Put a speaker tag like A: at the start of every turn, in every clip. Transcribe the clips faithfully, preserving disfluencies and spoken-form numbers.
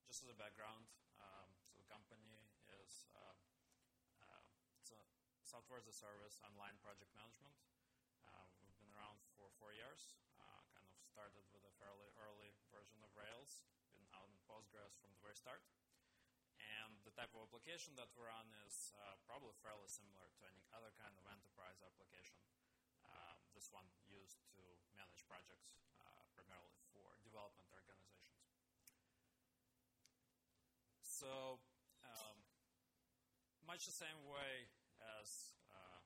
A: just as a background, um, so the company is uh, uh, it's a software as a service, online project management. Uh, we've been around for four years. Uh, kind of started with a fairly early version of Rails. Been out in Postgres from the very start. And the type of application that we run is uh, probably fairly similar to any other kind of enterprise application. Um, this one used to manage projects, uh, primarily for development organizations. So, um, much the same way as, uh,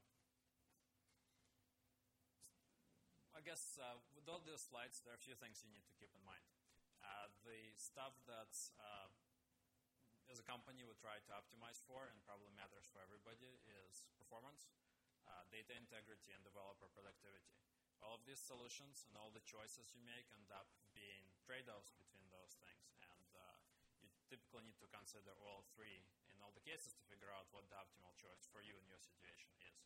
A: I guess, uh, with all these slides, there are a few things you need to keep in mind. Uh, the stuff that's uh, as a company we try to optimize for and probably matters for everybody is performance, uh, data integrity, and developer productivity. All of these solutions and all the choices you make end up being trade-offs between those things. And uh, you typically need to consider all three in all the cases to figure out what the optimal choice for you in your situation is.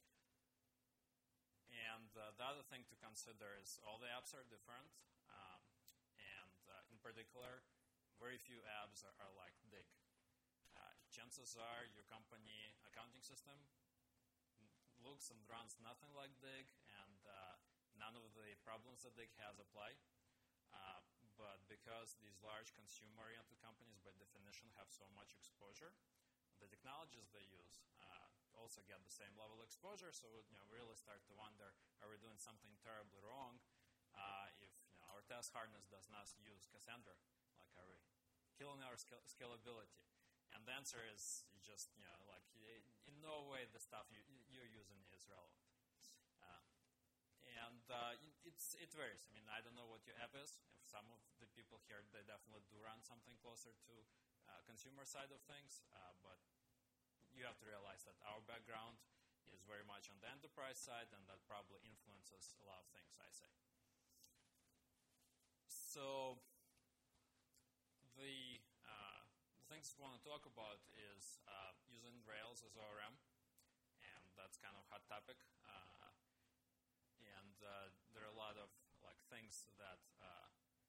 A: And uh, the other thing to consider is all the apps are different. Um, and uh, in particular, very few apps are, are like Dig. Uh, chances are your company accounting system looks and runs nothing like Dig, and uh, none of the problems that Dig has apply. Uh, but because these large consumer-oriented companies, by definition, have so much exposure, the technologies they use uh, also get the same level of exposure. So you know, we really start to wonder: are we doing something terribly wrong uh, if you know, our test harness does not use Cassandra? Like, are we killing our scal scalability? And the answer is, you just, you know, like, in no way the stuff you, you're using is relevant. Uh, and uh, it's, it varies. I mean, I don't know what your app is. If some of the people here, they definitely do run something closer to uh, consumer side of things. Uh, but you have to realize that our background is very much on the enterprise side, and that probably influences a lot of things I say. So, The, uh, the things we want to talk about is uh, using Rails as O R M, and that's kind of a hot topic. Uh, and uh, there are a lot of like things that, uh,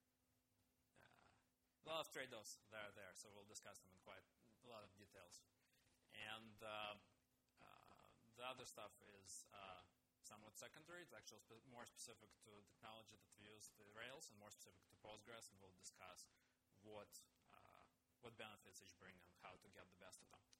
A: uh, a lot of trade-offs that are there, so we'll discuss them in quite a lot of details. And uh, uh, the other stuff is uh, somewhat secondary. It's actually spe more specific to technology that we use, the Rails, and more specific to Postgres, and we'll discuss what uh, what benefits each bring and how to get the best of them.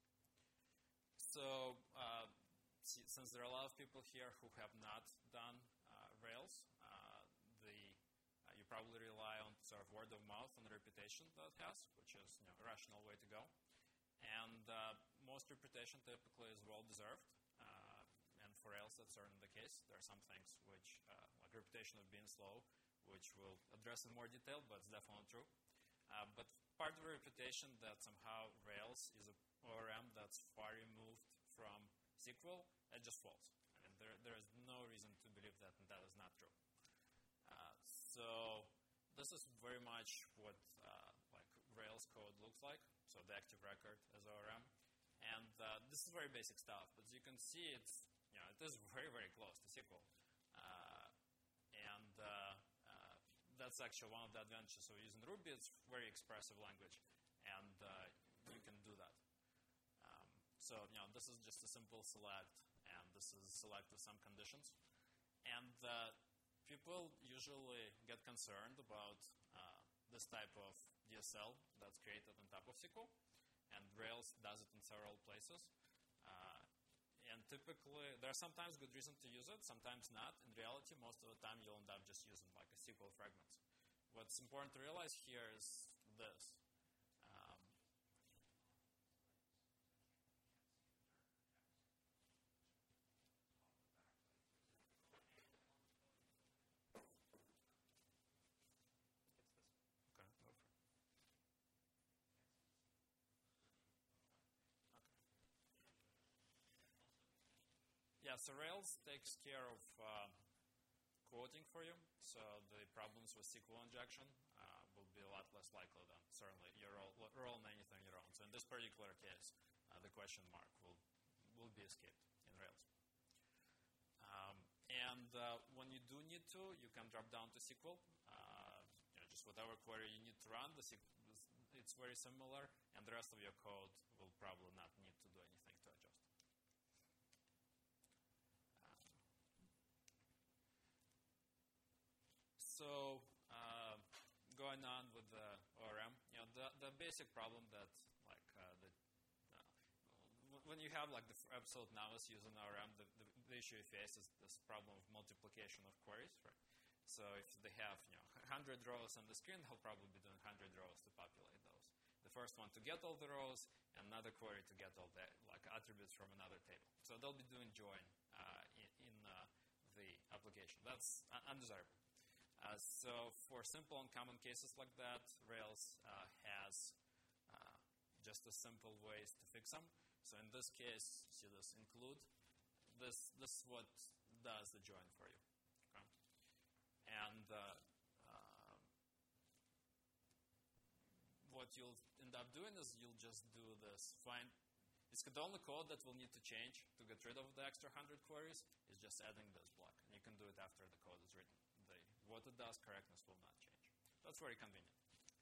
A: So uh, see, since there are a lot of people here who have not done uh, Rails, uh, the, uh, you probably rely on sort of word of mouth and the reputation that it has, which is you know, a rational way to go. And uh, most reputation typically is well-deserved. Uh, and for Rails, that's certainly the case. There are some things which, uh, like reputation of being slow, which we'll address in more detail, but it's definitely true. Uh, but part of the reputation that somehow Rails is a O R M that's far removed from S Q L, it just false. I mean, there, there is no reason to believe that, and that is not true. Uh, so this is very much what uh, like Rails code looks like. So the active record as O R M, and uh, this is very basic stuff. But as you can see, it's you know it is very very close to S Q L, uh, and uh, uh, that's actually one of the advantages of using Ruby. It's a very expressive language, and uh, you can do that. Um, so, you know, this is just a simple select, and this is select with some conditions. And uh, people usually get concerned about uh, this type of D S L that's created on top of S Q L, and Rails does it in several places. Uh, And typically, there are sometimes good reasons to use it, sometimes not. In reality, most of the time, you'll end up just using like a S Q L fragment. What's important to realize here is this. Um, okay, go for it. Okay. Yeah, so Rails takes care of uh, quoting for you. So the problems with S Q L injection uh, will be a lot less likely than certainly you're rolling anything your own. So in this particular case, uh, the question mark will, will be escaped in Rails. Um, and uh, when you do need to, you can drop down to S Q L. Uh, you know, just whatever query you need to run, the it's very similar, and the rest of your code will probably not need to do anything to adjust. Uh, so uh, going on with the O R M, you know, the, the basic problem that like uh, the uh, when you have like the absolute novice using O R M, the, the, the issue you face is this problem of multiplication of queries, right? So if they have, you know, one hundred rows on the screen, they'll probably be doing one hundred rows to populate those. The first one to get all the rows, and another query to get all the like attributes from another table. So they'll be doing join uh, in, in uh, the application. That's undesirable. Uh, so for simple and common cases like that, Rails uh, has uh, just a simple ways to fix them. So in this case, see this include. This this is what does the join for you. And uh, uh, what you'll end up doing is you'll just do this find. It's the only code that will need to change to get rid of the extra one hundred queries is just adding this block. And you can do it after the code is written. The, what it does, correctness will not change. That's very convenient.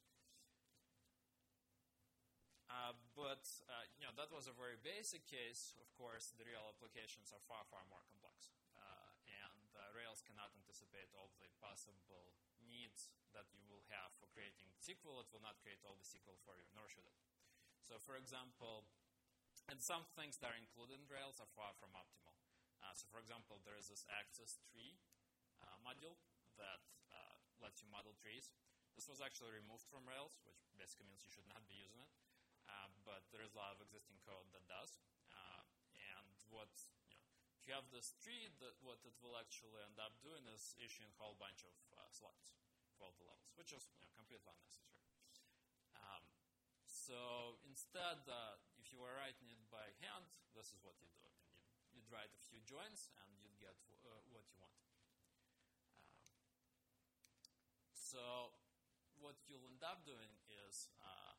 A: Uh, but uh, you know, that was a very basic case. Of course, the real applications are far, far more complex. Uh, Rails cannot anticipate all the possible needs that you will have for creating S Q L. It will not create all the S Q L for you, nor should it. So for example, and some things that are included in Rails are far from optimal. Uh, so for example, there is this access tree uh, module that uh, lets you model trees. This was actually removed from Rails, which basically means you should not be using it. Uh, but there is a lot of existing code that does. Uh, and what you have this tree, that what it will actually end up doing is issuing a whole bunch of uh, slots for all the levels, which is you know, completely unnecessary. Um, so instead, uh, if you were writing it by hand, this is what you do. You'd, you'd write a few joins, and you'd get uh, what you want. Um, so what you'll end up doing is uh,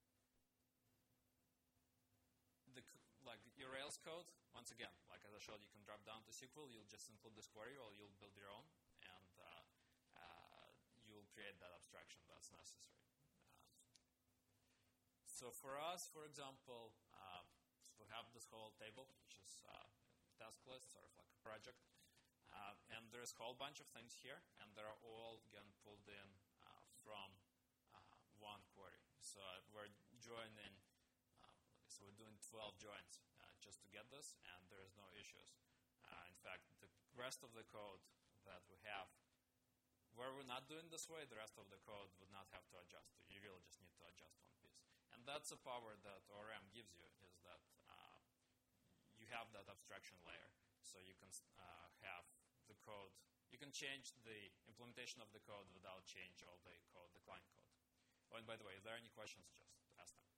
A: the like your Rails code, once again, like as I showed, you can drop down to S Q L, you'll just include this query, or you'll build your own, and uh, uh, you'll create that abstraction that's necessary. Uh, so for us, for example, uh, we have this whole table, which is uh, task list, sort of like a project, uh, and there's a whole bunch of things here, and they're all getting pulled in uh, from uh, one query. So we're joining. So we're doing twelve joins uh, just to get this, and there is no issues. Uh, in fact, the rest of the code that we have, where we're not doing this way, the rest of the code would not have to adjust. You really just need to adjust one piece. And that's the power that O R M gives you, is that uh, you have that abstraction layer. So you can uh, have the code. You can change the implementation of the code without change all the code, the client code. Oh, and by the way, if there are any questions, just ask them.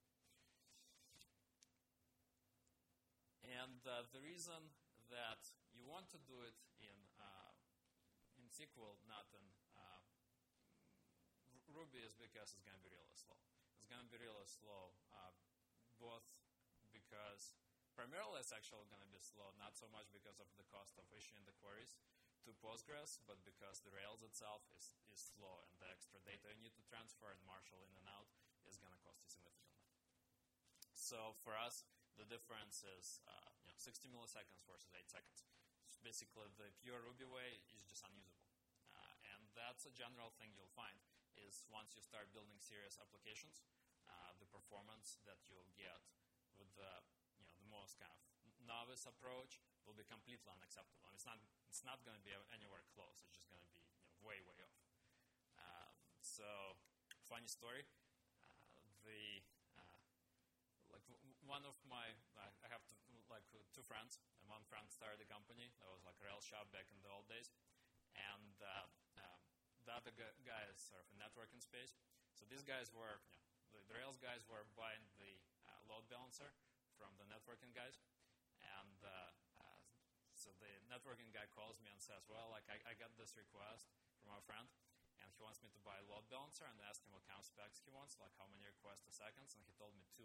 A: And uh, the reason that you want to do it in uh, in S Q L, not in uh, Ruby, is because it's going to be really slow. It's going to be really slow, uh, both because primarily it's actually going to be slow, not so much because of the cost of issuing the queries to Postgres, but because the Rails itself is, is slow, and the extra data you need to transfer and marshal in and out is going to cost you significantly. So for us, the difference is uh, you know, sixty milliseconds versus eight seconds. So basically, the pure Ruby way is just unusable. Uh, and that's a general thing you'll find, is once you start building serious applications, uh, the performance that you'll get with the, you know, the most kind of novice approach will be completely unacceptable. And it's not, it's not going to be anywhere close. It's just going to be you know, way, way off. Um, so, funny story. Uh, the Like one of my, I have two, like two friends, and one friend started a company that was like a Rails shop back in the old days, and uh, uh, the other guy is sort of a networking space. So these guys were, you know, the, the Rails guys were buying the uh, load balancer from the networking guys, and uh, uh, so the networking guy calls me and says, well, like I, I got this request from our friend, and he wants me to buy a load balancer, and I asked him what kind of specs he wants, like how many requests a second, and he told me two.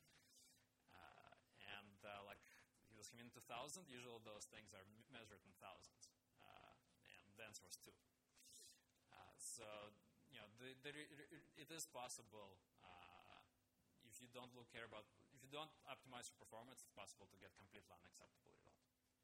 A: And uh, like he was coming to thousand. Usually those things are measured in thousands, uh, and the answer was two. Uh, so you know the there, it is possible uh, if you don't look care about, if you don't optimize for performance, it's possible to get completely unacceptable result.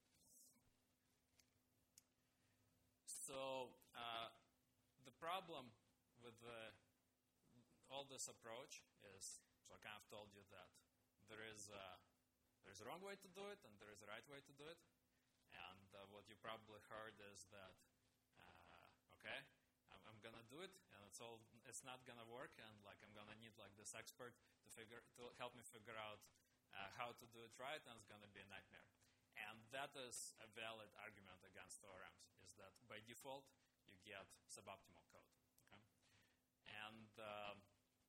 A: So uh, the problem with the, all this approach is, so I kind of told you that there is a, there's a wrong way to do it and there is a right way to do it. And uh, what you probably heard is that, uh, okay, I'm, I'm gonna do it, and it's all, it's not gonna work, and like I'm gonna need like this expert to figure, to help me figure out uh, how to do it right, and it's gonna be a nightmare. And that is a valid argument against O R Ms, is that by default you get suboptimal code. Okay? And um,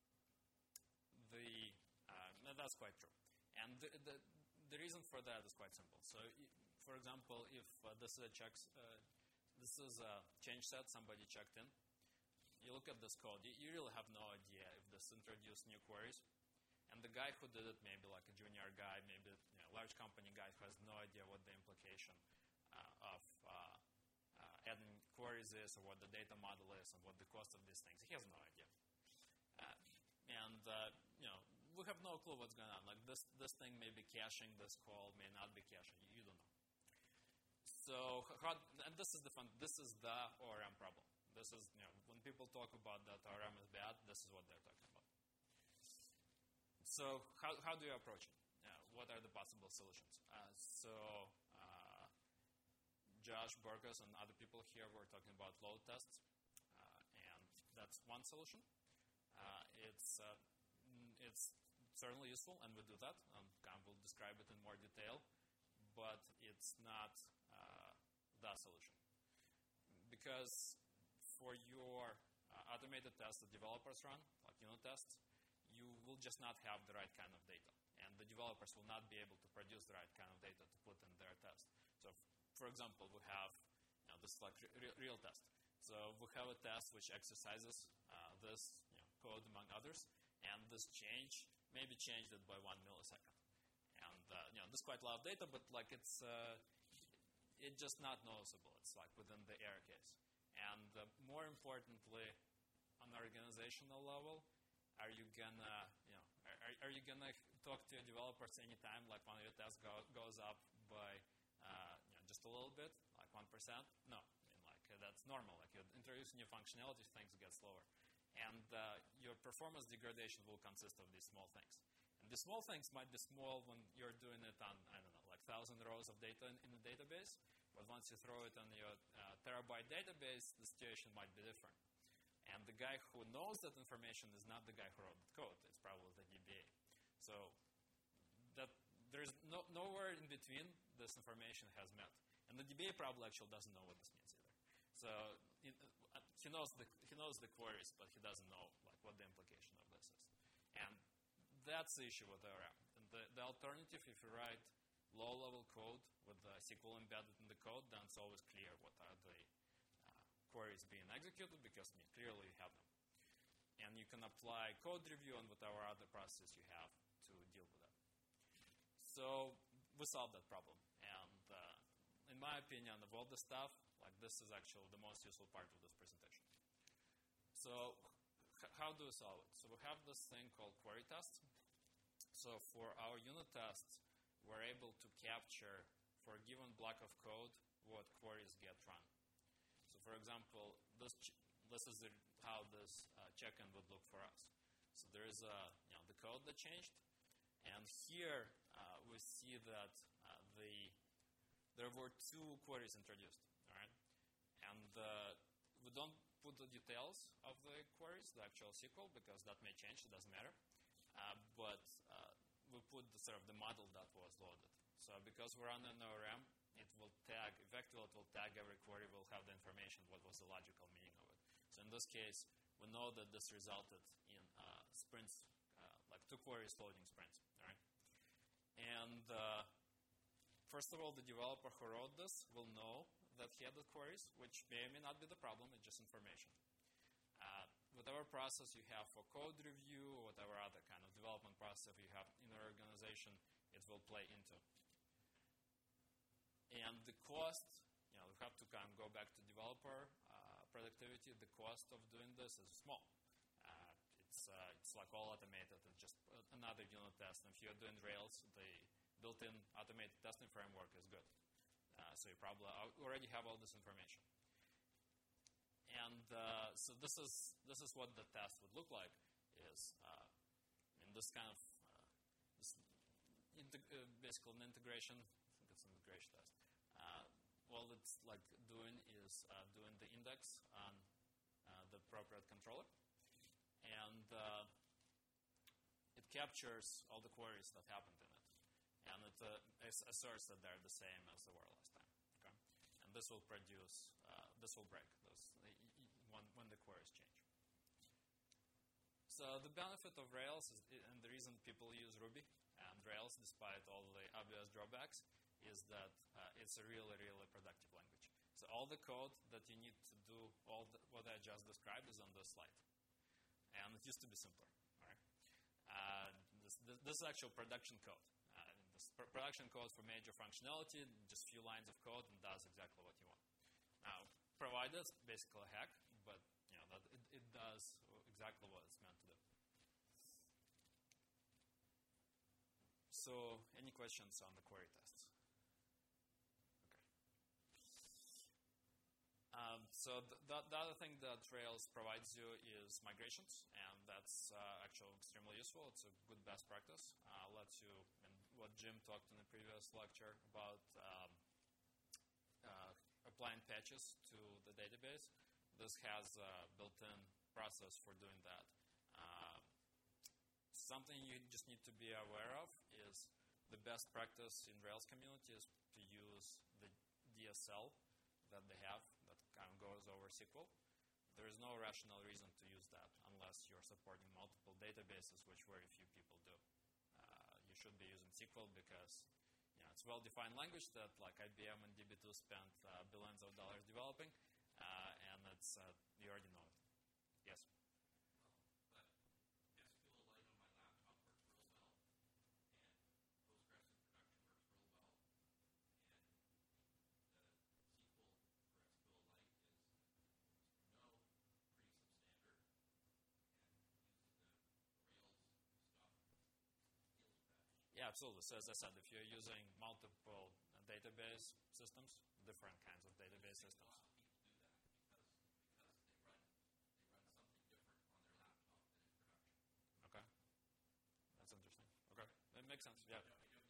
A: the uh, that's quite true. And the, the the reason for that is quite simple. So, for example, if uh, this is a check, uh, this is a change set somebody checked in, you look at this code, you, you really have no idea if this introduced new queries. And the guy who did it, maybe like a junior guy, maybe you know, large company guy who has no idea what the implication uh, of uh, uh, adding queries is, or what the data model is, and what the cost of these things. He has no idea. Uh, and uh, you know, we have no clue what's going on. Like this, this thing may be caching this call, may not be caching. You don't know. So, how, and this is the fun. This is the O R M problem. This is, you know, when people talk about that O R M is bad, this is what they're talking about. So how, how do you approach it? Uh, what are the possible solutions? Uh, so uh, Josh Burgess and other people here were talking about load tests, uh, and that's one solution. Uh, it's, uh, it's certainly useful, and we do that. Um, Cam will describe it in more detail, but it's not uh, the solution. Because for your uh, automated tests that developers run, like unit tests, you will just not have the right kind of data. And the developers will not be able to produce the right kind of data to put in their test. So, f- for example, we have, you know, this is like re- real test. So we have a test which exercises uh, this you know, code among others, and this change, maybe changed it by one millisecond. And, uh, you know, this is quite a lot of data, but like it's, uh, it's just not noticeable. It's like within the error case. And uh, more importantly, on an organizational level, are you gonna, you know, are, are you gonna talk to your developers anytime, like when your test go, goes up by, uh, you know, just a little bit, like one percent? No, I mean, like uh, that's normal. Like you introduce new functionality, things get slower, and uh, your performance degradation will consist of these small things. And the small things might be small when you're doing it on, I don't know, like thousand rows of data in, in a database, but once you throw it on your uh, terabyte database, the situation might be different. And the guy who knows that information is not the guy who wrote the code. It's probably the D B A. So that there's no, nowhere in between this information has met. And the D B A probably actually doesn't know what this means either. So it, uh, he knows the he knows the queries, but he doesn't know like what the implication of this is. And that's the issue with O R M. And the, the alternative, if you write low-level code with uh, S Q L embedded in the code, then it's always clear what are the queries being executed, because I mean, clearly you have them. And you can apply code review and whatever other process you have to deal with that. So we solved that problem. And uh, in my opinion, of all the stuff, like this is actually the most useful part of this presentation. So h- how do we solve it? So we have this thing called query tests. So for our unit tests, we're able to capture for a given block of code what queries get run. For example, this ch- this is the, how this uh, check-in would look for us. So there is a, you know, the code that changed, and here uh, we see that uh, the there were two queries introduced, all right? And uh, we don't put the details of the queries, the actual S Q L, because that may change. It doesn't matter. Uh, but uh, we put the sort of the model that was loaded. So because we're on an O R M, it will tag, effectively it will tag every query, will have the information, what was the logical meaning of it. So in this case, we know that this resulted in uh, sprints, uh, like two queries loading sprints, all right? And uh, first of all, the developer who wrote this will know that he added queries, which may or may not be the problem, it's just information. Uh, whatever process you have for code review, or whatever other kind of development process you have in your organization, it will play into. And the cost, you know, we have to kind of go back to developer uh, productivity. The cost of doing this is small. it's uh, it's like all automated. It's just another unit test. And if you're doing Rails, the built-in automated testing framework is good. Uh, so you probably already have all this information. And uh, so this is this is what the test would look like. Is uh, in this kind of uh, this integ- uh, basically an integration. I think it's an integration test. Uh, all it's like doing is uh, doing the index on uh, the appropriate controller, and uh, it captures all the queries that happened in it, and it uh, asserts that they're the same as they were last time. Okay, and this will produce uh, this will break those when when the queries change. So the benefit of Rails is, and the reason people use Ruby and Rails, despite all the obvious drawbacks, is that uh, it's a really, really productive language. So all the code that you need to do, all the, what I just described, is on this slide. And it used to be simpler. Right? Uh, this, this, this is actual production code. Uh, this pr- production code for major functionality, just a few lines of code, and does exactly what you want. Now, provided, basically a hack, but you know that it, it does exactly what it's meant to do. So, any questions on the query tests? Um, so th- the, the other thing that Rails provides you is migrations, and that's uh, actually extremely useful. It's a good best practice. Uh, lets you, and what Jim talked in the previous lecture about um, uh, applying patches to the database. This has a built-in process for doing that. Uh, something you just need to be aware of is the best practice in Rails community is to use the D S L that they have that kind of goes over S Q L. There is no rational reason to use that unless you're supporting multiple databases, which very few people do. Uh, you should be using S Q L because you know, it's a well-defined language that like I B M and D B two spent uh, billions of dollars developing, uh, and it's uh, you already know it. Yes? Yeah, absolutely. So as I said, if you're using multiple uh, database systems, different kinds of database systems. Okay. That's interesting. Okay. It makes sense. Yeah.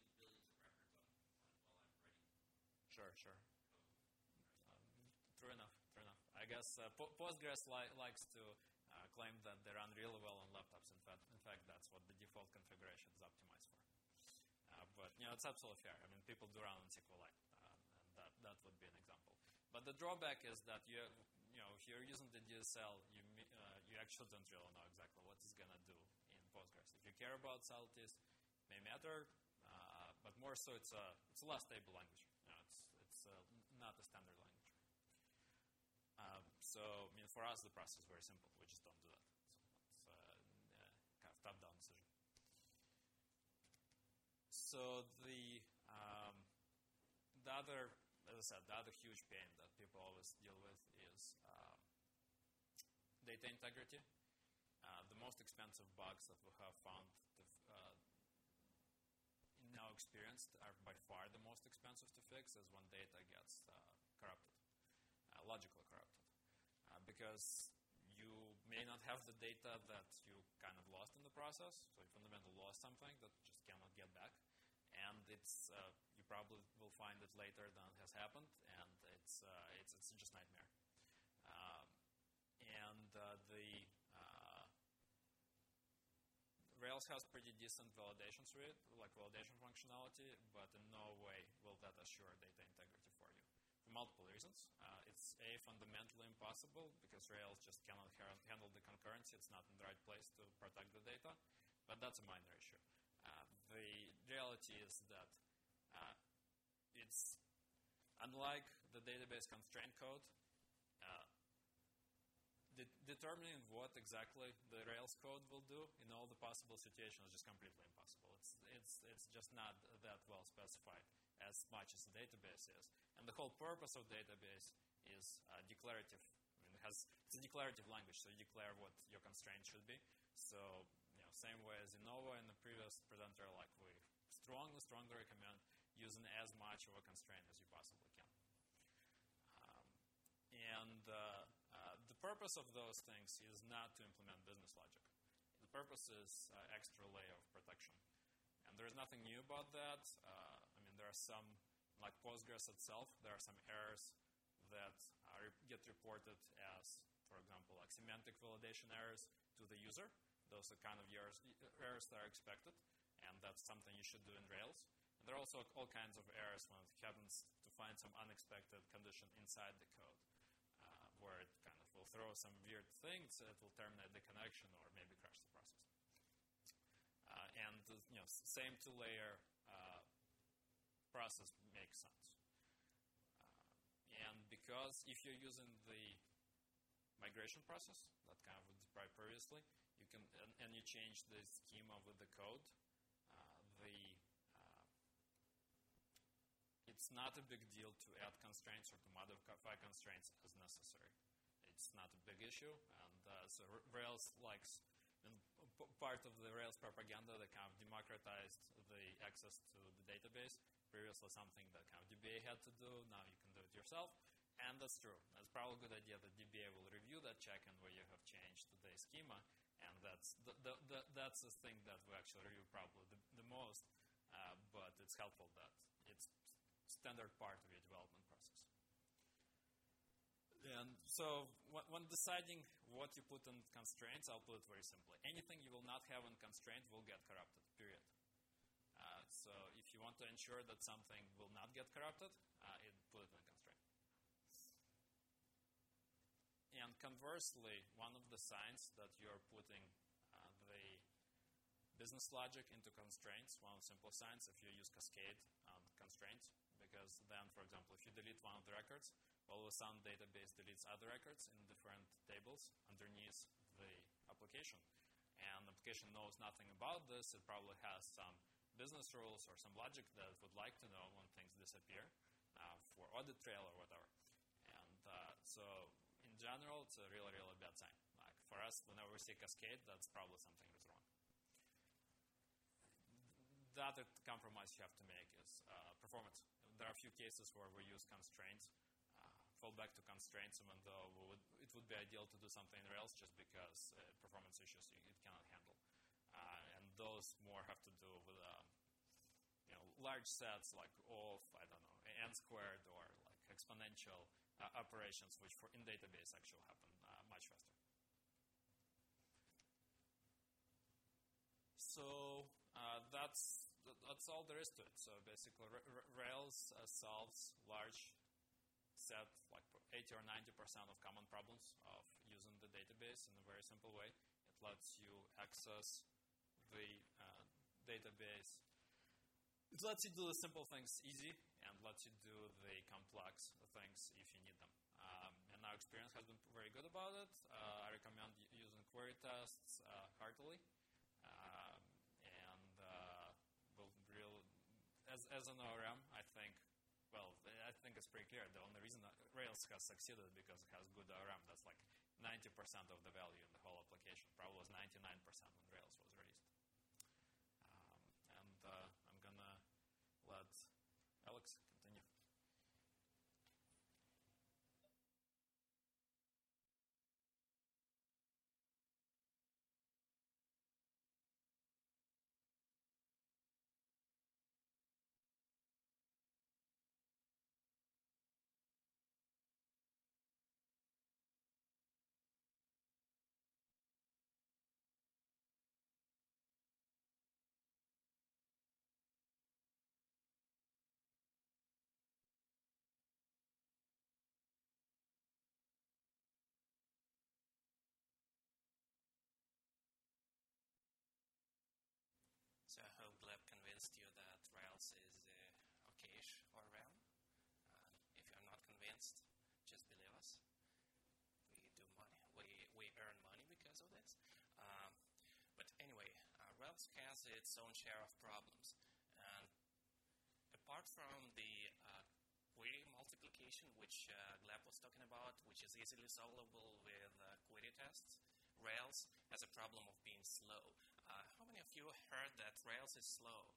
A: Sure, sure. Um, true enough, true enough. I guess uh, po- Postgres li- likes to uh, claim that they run really well on laptops. In fact, in fact, that's what the default configuration is optimized for. Uh, but you know, it's absolutely fair. I mean, people do run on SQLite, uh, and that, that would be an example. But the drawback is that you, you know, if you're using the D S L, you uh, you actually don't really know exactly what it's gonna do in Postgres. If you care about subtleties, it may matter, uh, but more so, it's a it's a less stable language. You know, it's it's uh, not a standard language. Um, so, I mean, for us, the process is very simple. We just don't do that. So it's uh, uh, kind of top-down decision. So the um, the other, as I said, the other huge pain that people always deal with is uh, data integrity. Uh, the most expensive bugs that we have found to, uh, in our experience are by far the most expensive to fix is when data gets uh, corrupted, uh, logically corrupted, uh, because you may not have the data that you kind of lost in the process, so you fundamentally lost something that just cannot get back. And it's uh, you probably will find it later than has happened, and it's uh, it's it's just nightmare. Um, and uh, the uh, Rails has pretty decent validation suite, like validation functionality, but in no way will that assure data integrity for you. For multiple reasons, uh, it's a fundamentally impossible because Rails just cannot ha- handle the concurrency. It's not in the right place to protect the data, but that's a minor issue. Uh, the reality is that uh, it's unlike the database constraint code, uh, de- determining what exactly the Rails code will do in all the possible situations is just completely impossible. It's, it's, it's just not that well specified as much as the database is. And the whole purpose of database is uh, declarative. I mean, it has, it's a declarative language, so you declare what your constraint should be. So, you know, same way as Innova in the previous presenter, like we strongly, strongly recommend using as much of a constraint as you possibly can. Um, and uh, uh, the purpose of those things is not to implement business logic. The purpose is uh, extra layer of protection. And there's nothing new about that. Uh, I mean, there are some, like Postgres itself, there are some errors that are, get reported as, for example, like semantic validation errors to the user. Those are kind of errors, errors that are expected, and that's something you should do in Rails. And there are also all kinds of errors when it happens to find some unexpected condition inside the code, uh, where it kind of will throw some weird things, it will terminate the connection or maybe crash the process. Uh, and you know, same two-layer uh, process makes sense. And because if you're using the migration process that kind of was described previously, you can and, and you change the schema with the code, uh, the uh, it's not a big deal to add constraints or to modify constraints as necessary. It's not a big issue, and uh, so Rails likes. And part of the Rails propaganda that kind of democratized the access to the database. Previously something that kind of D B A had to do, now you can do it yourself. And that's true. That's probably a good idea that D B A will review that check-in where you have changed the schema, and that's the, the, the, that's the thing that we actually review probably the, the most, uh, but it's helpful that it's standard part of your development process. And so when deciding what you put in constraints, I'll put it very simply. Anything you will not have in constraint will get corrupted, period. Uh, so if you want to ensure that something will not get corrupted, uh, it, put it in constraint. And conversely, one of the signs that you're putting uh, the business logic into constraints, one of the simple signs, if you use Cascade on constraints, because then, for example, if you delete one of the records, all of a sudden database deletes other records in different tables underneath the application. And the application knows nothing about this. It probably has some business rules or some logic that it would like to know when things disappear uh, for audit trail or whatever. And uh, so in general, it's a really, really bad sign. Like for us, whenever we see Cascade, that's probably something that's wrong. The other compromise you have to make is uh, performance. There are a few cases where we use constraints. Fall back to constraints, even though we would, it would be ideal to do something in Rails just because uh, performance issues it cannot handle. Uh, and those more have to do with uh, you know, large sets like of, I don't know, n squared or like exponential uh, operations, which for in database actually happen uh, much faster. So uh, that's that's all there is to it. So basically, Rails uh, solves large set like eighty or ninety percent of common problems of using the database in a very simple way. It lets you access the uh, database. It lets you do the simple things easy and lets you do the complex things if you need them. Um, and our experience has been very good about it. Uh, I recommend using query tests uh, heartily. Um, and uh, we'll real, as, as an O R M, I think Well, I think it's pretty clear. The only reason that Rails has succeeded because it has good O R M. That's like ninety percent of the value in the whole application. Probably was ninety-nine percent when Rails was released. Um, and uh, I'm going to let Alex continue.
B: So I hope Gleb convinced you that Rails is uh, okay-ish or realm. Uh, if you're not convinced, just believe us. We do money. We, we earn money because of this. Um, but anyway, uh, Rails has its own share of problems. And apart from the uh, query multiplication application, which uh, Gleb was talking about, which is easily solvable with uh, query tests. Rails has a problem of being slow. Uh, how many of you heard that Rails is slow?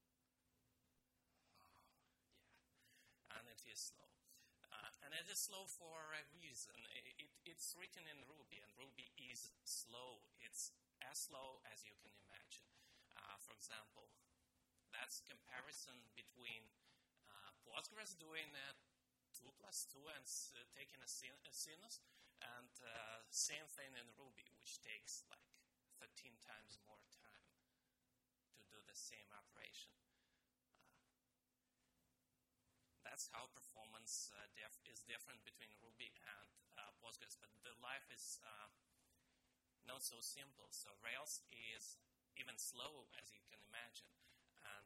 B: Oh, yeah, and it is slow. Uh, and it is slow for a reason. It, it, it's written in Ruby, and Ruby is slow. It's as slow as you can imagine. Uh, for example, that's comparison between uh, Postgres doing uh, two plus two and uh, taking a, sin a sinus, and uh, same thing in Ruby, which takes like thirteen times more time to do the same operation. Uh, that's how performance uh, def is different between Ruby and uh, Postgres, but the life is uh, not so simple. So Rails is even slow, as you can imagine, and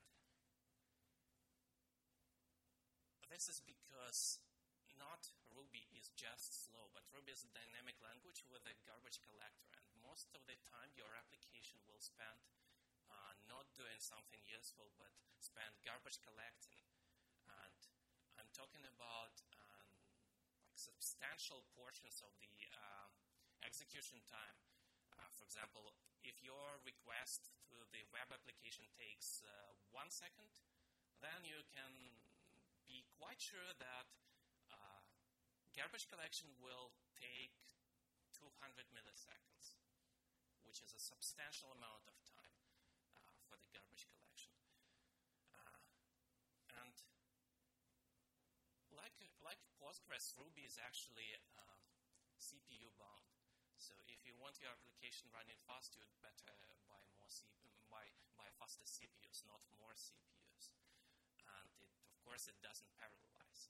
B: this is because not Ruby is just slow, but Ruby is a dynamic language with a garbage collector, and most of the time your application will spend uh, not doing something useful, but spend garbage collecting. And I'm talking about um, like substantial portions of the uh, execution time. Uh, for example, if your request to the web application takes uh, one second, then you can be quite sure that uh, garbage collection will take two hundred milliseconds, which is a substantial amount of time uh, for the garbage collection. Uh, and like, like Postgres, Ruby is actually uh, C P U bound. So if you want your application running fast, you'd better buy more C P U, buy, buy faster C P Us, not more C P Us. And it, of course, it doesn't parallelize.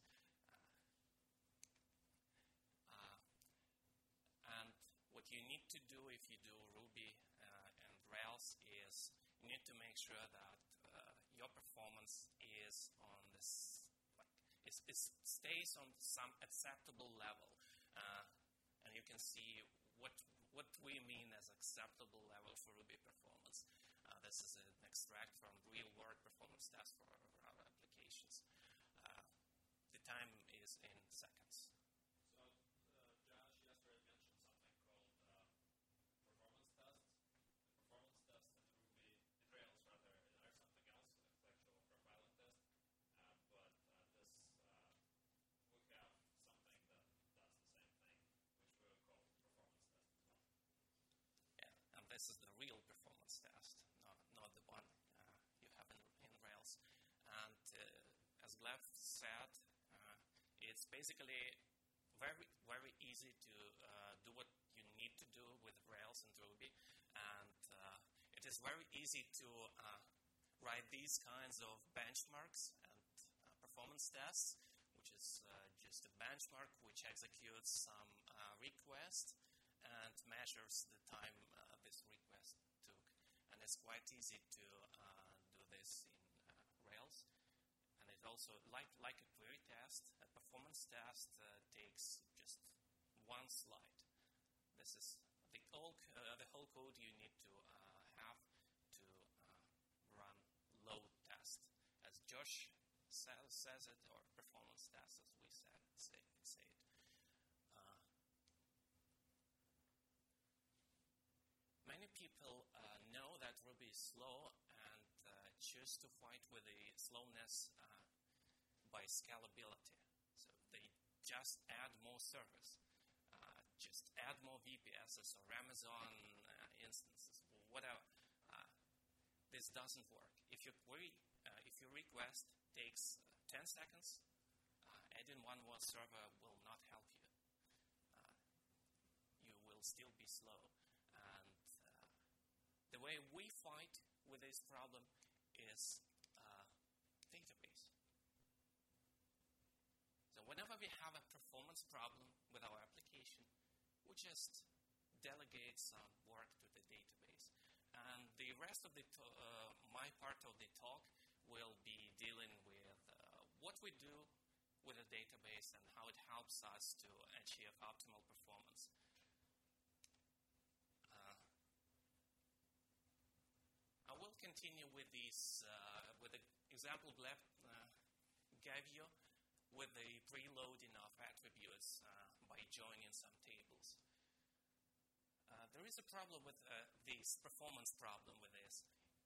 B: Uh, uh, and what you need to do if you do Ruby uh, and Rails is you need to make sure that uh, your performance is on this, like, it, it stays on some acceptable level. Uh, and you can see what what we mean as acceptable level for Ruby performance. Uh, this is an extract from real-world performance test for our, our applications. Uh, the time is in seconds.
A: So, uh, Josh yesterday mentioned something called uh, performance tests. The performance tests in Ruby, in Rails rather, are something else, it's actual profiling test. Uh, but uh, this, uh, we have something that does the same thing, which we will call performance test as well.
B: Yeah, and this is the real performance test, not, not the one uh, you have in, in Rails. And uh, as Gleb said, uh, it's basically very, very easy to uh, do what you need to do with Rails and Ruby. And uh, it is very easy to uh, write these kinds of benchmarks and uh, performance tests, which is uh, just a benchmark which executes some uh, request and measures the time uh, this request took. And it's quite easy to uh, do this in uh, Rails. And it also, like, like a query test, a performance test uh, takes just one slide. This is the, all, uh, the whole code you need to uh, have to uh, run load test, as Josh says, says it, or performance test, as we said, say, say it. Uh, many people uh, know that Ruby is slow and uh, choose to fight with the slowness uh, by scalability. So they just add more servers, uh, just add more V P Ss or Amazon uh, instances, whatever. Uh, this doesn't work. If your query, uh, if your request takes uh, ten seconds, uh, adding one more server will not help you. Uh, you will still be slow. And uh, the way we fight with this problem is uh, database. So whenever we have a performance problem with our application, we just delegate some work to the database. And the rest of the uh, my part of the talk will be dealing with uh, what we do with a database and how it helps us to achieve optimal performance. Uh, I will continue with this, uh, with the example Gleb uh, gave you. with the preloading of attributes uh, by joining some tables. Uh, there is a problem with uh, this performance problem with this.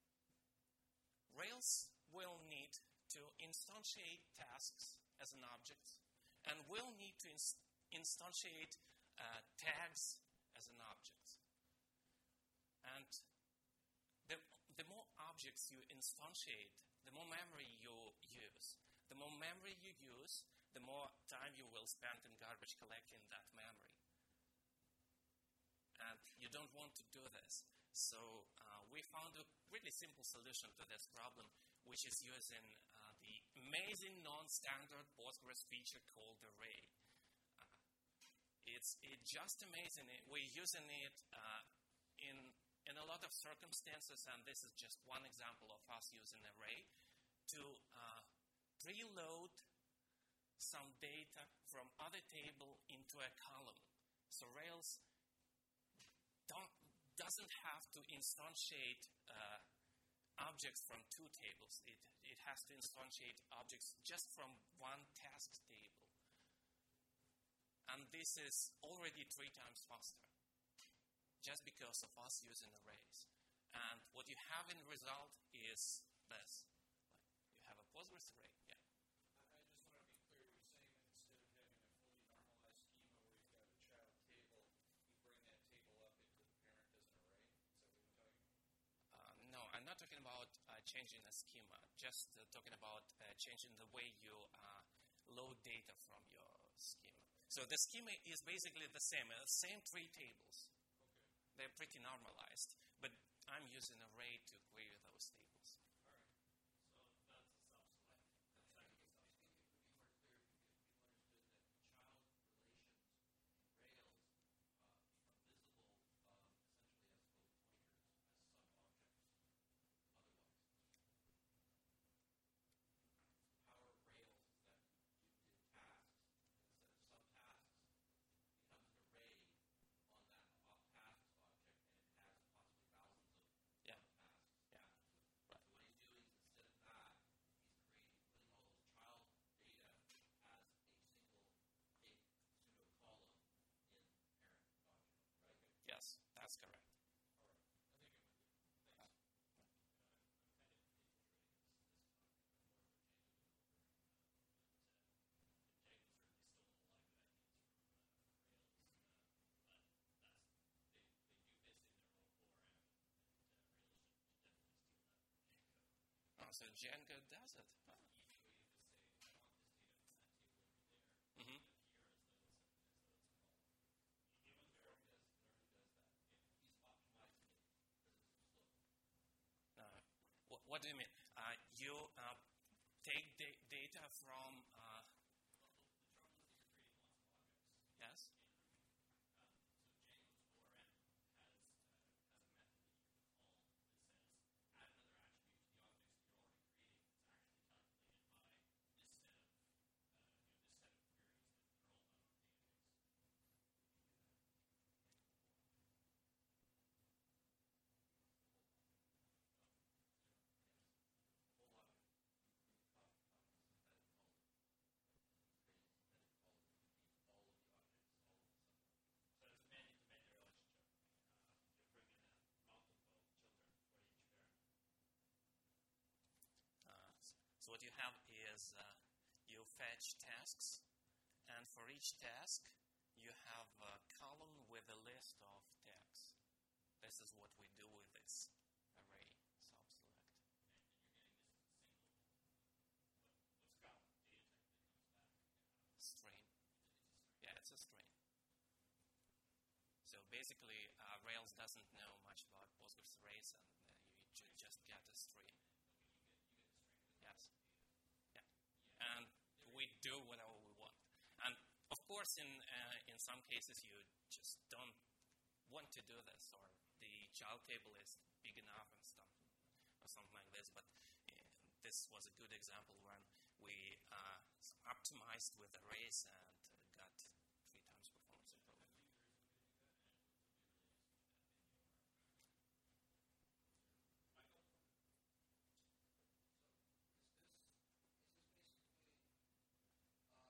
B: Rails will need to instantiate tasks as an object, and will need to inst- instantiate uh, tags as an object. And the, the more objects you instantiate, the more memory you use. The more memory you use, the more time you will spend in garbage collecting that memory. And you don't want to do this. So uh, we found a really simple solution to this problem, which is using uh, the amazing non-standard Postgres feature called array. Uh, it's it just amazing. We're using it uh, in, in a lot of circumstances, and this is just one example of us using array to uh, preload some data from other table into a column. So Rails don't, doesn't have to instantiate uh, objects from two tables. It, it has to instantiate objects just from one task table. And this is already three times faster, just because of us using arrays. And what you have in result is this. You have a Postgres array. Yeah.
C: I just want to be clear. You're saying that instead of having a fully normalized schema where you've got a child table, you bring that table up into the parent as an array? Is that what you're talking about?
B: Uh, no, I'm not talking about uh, changing a schema. Just uh, talking about uh, changing the way you uh, load data from your schema. So the schema is basically the same, uh, same three tables. Okay. They're pretty normalized, but I'm using an array to query those tables.
C: All right.
D: So that's a self-select. That's actually a self-select.
C: It would be more clear if people understood that the child relations in Rails uh, become visible um, essentially as both pointers, as sub-objects otherwise. The power of Rails is that you did tasks, instead of subtasks, becomes an array on that op tasks object, and it has possibly thousands of
B: Yeah.
C: tasks.
B: Yeah.
C: So
B: Right.
C: what he's doing is instead of that, he's creating, putting all those child data as a single big pseudo column in parent object, right?
B: Yes, that's correct.
C: All right. I think I'm with you. Thanks.
D: I'm kind of infiltrating this, this topic. I'm more of a Django developer. But uh, Django certainly stole a lot of ideas from uh, Rails. Uh, but that's, they, they do this in their own core, and, and uh, Rails should, should definitely steal that from Django.
B: Oh, so Django does it. Oh.
D: Easy way to just say, I want this data from that table over there.
B: Mhm.
D: And here as though it's, as though it's a column. It was
C: It
D: very
C: already does, it already does that. He's optimizing it because it's too slow.
B: Uh, what, what do you mean? Uh, you uh, take da- data from, uh,
D: the trouble is that you're creating lots of objects.
B: yes?
D: Um, so Django's O R M has, uh, has a method that you can call that says add another attribute to the objects that you're already creating. It's actually calculated by this set of, uh, you know, this set of queries that, that are all done on the database.
C: A whole lot of it. You can copy, copy synthetic column. Create a synthetic column that contains all of the objects, all of the sub-objects.
D: So it's a many-to-many relationship. Uh, you're bringing in multiple children for each parent.
B: Uh, so what you have is uh, you fetch tasks, and for each task, you have a column with a list of tags. This is what we do with this array self-select.
D: And, and you're getting this as a single, what, what's called data type that comes back. Uh,
B: String.
D: it's, it's a string.
B: Yeah, it's a string. So basically, uh, Rails doesn't know much about Postgres arrays, and uh, you ju- just get a string.
D: Okay, you get, you get the string. But
B: Yes.
D: data.
B: Yeah. And we do whatever we want. And of course, in uh, in some cases, you just don't want to do this, or the child table is big enough and stuff, or something like this. But uh, this was a good example when we uh, optimized with arrays and uh, got three times performance improvement.
D: Michael?
C: Is this, is this basically, um,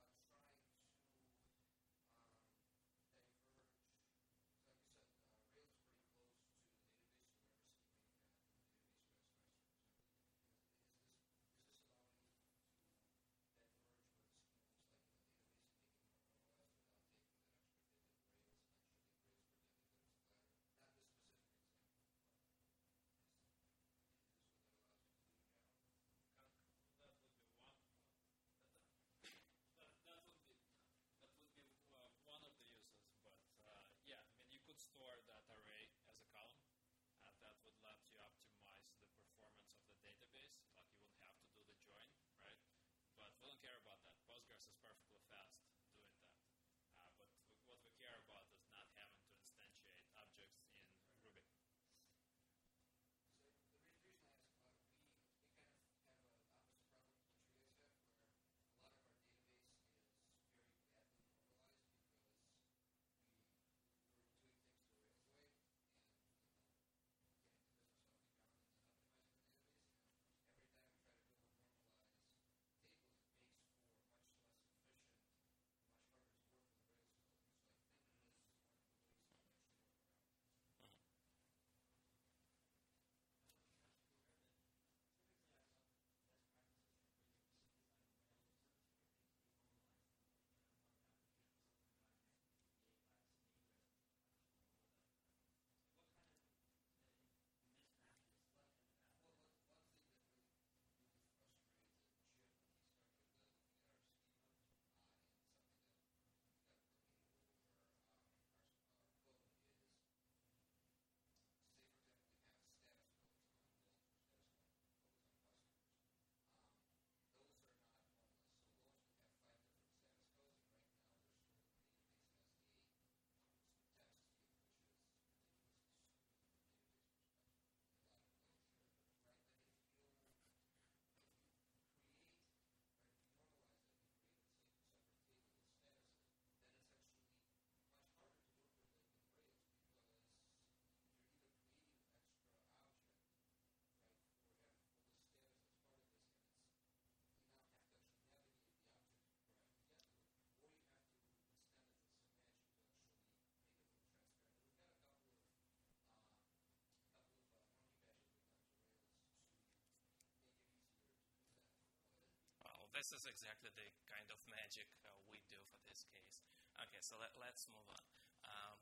B: this is exactly the kind of magic uh, we do for this case. Okay, so let, let's move on. Um,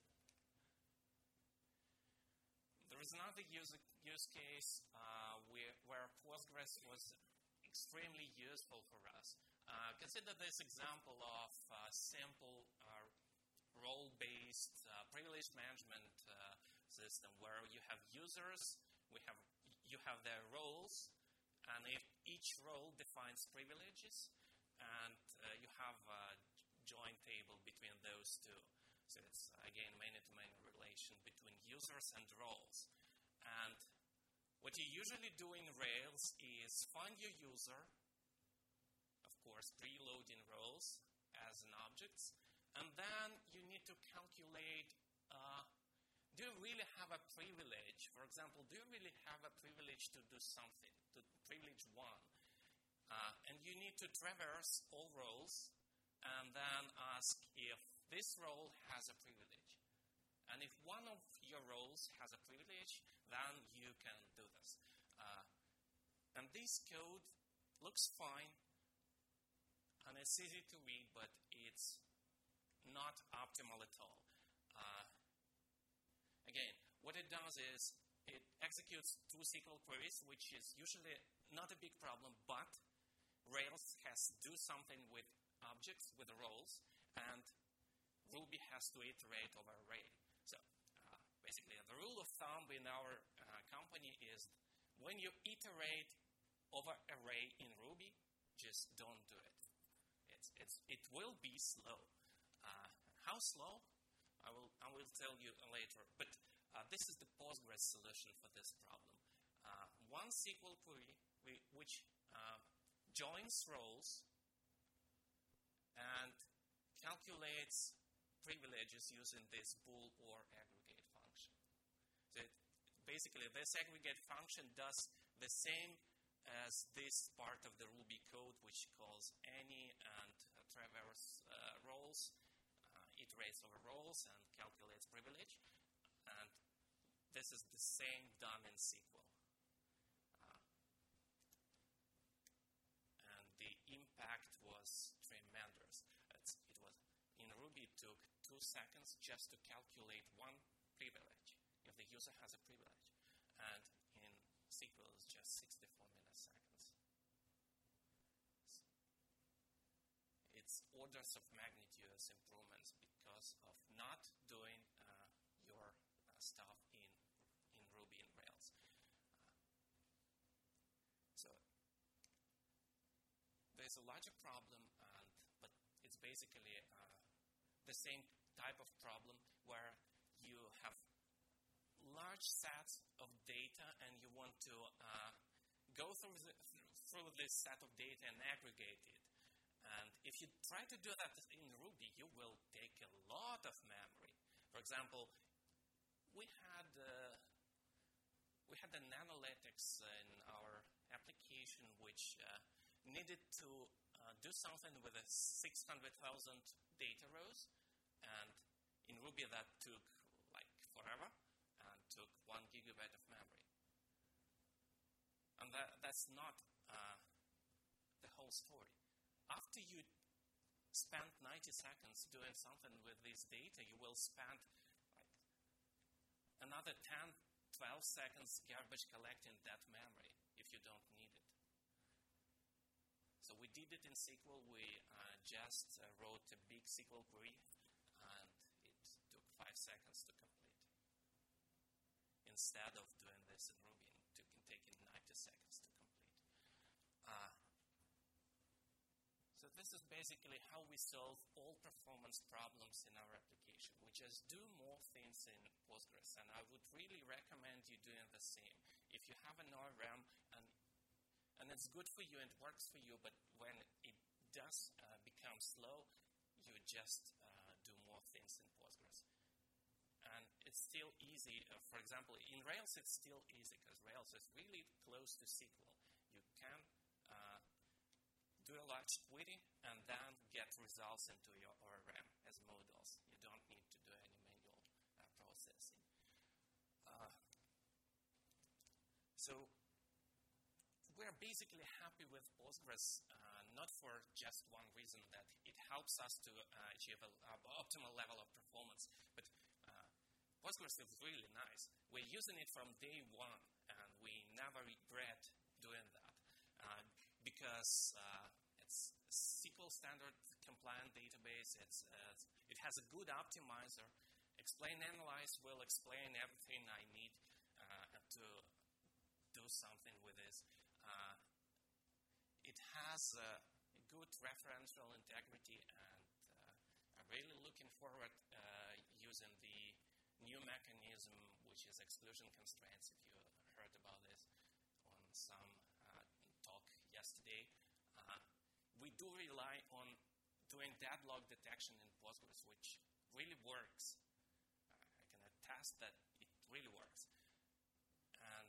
B: there is another use, use case uh, where, where Postgres was extremely useful for us. Uh, consider this example of a simple uh, role-based uh, privilege management uh, system where you have users, we have you have their roles, and if each role defines privileges, and uh, you have a join table between those two. So it's again many-to-many relation between users and roles. And what you usually do in Rails is find your user, of course, preloading roles as an objects, and then you need to calculate, uh, do you really have a privilege? For example, do you really have a privilege to do something, to privilege one? Uh, and you need to traverse all roles and then ask if this role has a privilege. And if one of your roles has a privilege, then you can do this. Uh, and this code looks fine, and it's easy to read, but it's not optimal at all. Uh, again, what it does is it executes two S Q L queries, which is usually not a big problem, but Rails has to do something with objects, with the roles, and Ruby has to iterate over array. So uh, basically, the rule of thumb in our uh, company is when you iterate over array in Ruby, just don't do it. It's, it's, it will be slow. Uh, how slow? I will, I will tell you later. But uh, this is the Postgres solution for this problem. Uh, one S Q L query we, which uh, joins roles and calculates privileges using this bool or aggregate function. So it, basically, this aggregate function does the same as this part of the Ruby code, which calls any and uh, traverse uh, roles, uh, iterates over roles, and calculates privilege. And this is the same done in S Q L. Uh, and the impact was tremendous. It's, it was in Ruby, it took two seconds just to calculate one privilege, if the user has a privilege. And in S Q L, it's just sixty-four milliseconds. It's orders of magnitude improvements because of not doing uh, your uh, stuff in, in Ruby and Rails. Uh, so there's a larger problem, and, but it's basically uh, the same type of problem where you have large sets of data and you want to uh, go through, the, through this set of data and aggregate it. And if you try to do that in Ruby, you will take a lot of memory. For example, we had uh, we had an analytics in our application which uh, needed to uh, do something with a six hundred thousand data rows, and in Ruby that took like forever and took one gigabyte of memory. And that, that's not uh, the whole story. After you spend ninety seconds doing something with this data, you will spend like another ten, twelve seconds garbage collecting that memory if you don't need it. So we did it in S Q L. We uh, just uh, wrote a big S Q L query, and it took five seconds to complete. Instead of doing this in Ruby, it took taking ninety seconds to complete. Uh, So this is basically how we solve all performance problems in our application. We just do more things in Postgres, and I would really recommend you doing the same. If you have an O R M and and it's good for you and it works for you, but when it does uh, become slow, you just uh, do more things in Postgres. And it's still easy. Uh, for example, in Rails, it's still easy because Rails is really close to S Q L. You can uh, do a large query and then get results into your O R M as modals. You don't need to do any manual uh, processing. Uh, so we're are basically happy with Postgres, uh, not for just one reason that it helps us to uh, achieve an optimal level of performance, but uh, Postgres is really nice. We're using it from day one, and we never regret doing that uh, because uh, it's a S Q L standard compliant database. It's, uh, it has a good optimizer. Explain Analyze will explain everything I need uh, to do something with this. Uh, it has uh, good referential integrity, and uh, I'm really looking forward uh, using the new mechanism, which is exclusion constraints, if you heard about this on some uh, talk yesterday. Uh, we do rely on doing deadlock detection in Postgres, which really works. Uh, I can attest that it really works. And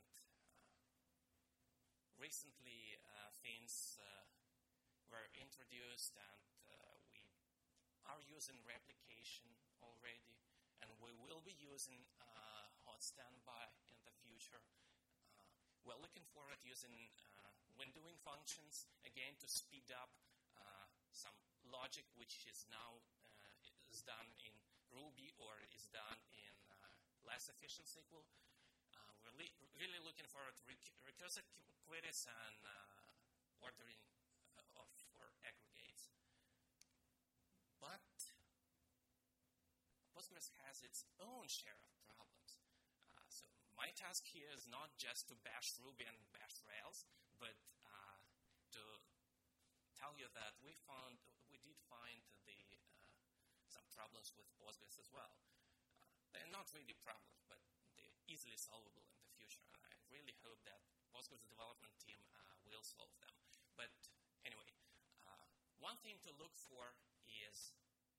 B: recently, uh, things uh, were introduced, and uh, we are using replication already, and we will be using uh, hot standby in the future. Uh, we're looking forward to using uh, windowing functions, again, to speed up uh, some logic which is now uh, is done in Ruby or is done in uh, less efficient S Q L. We're li- really looking forward to rec- recursive queries and uh, ordering uh, of for aggregates. But Postgres has its own share of problems. Uh, so my task here is not just to bash Ruby and bash Rails, but uh, to tell you that we found we did find the uh, some problems with Postgres as well. Uh, they're not really problems, but easily solvable in the future, and I really hope that Postgres development team uh, will solve them. But anyway, uh, one thing to look for is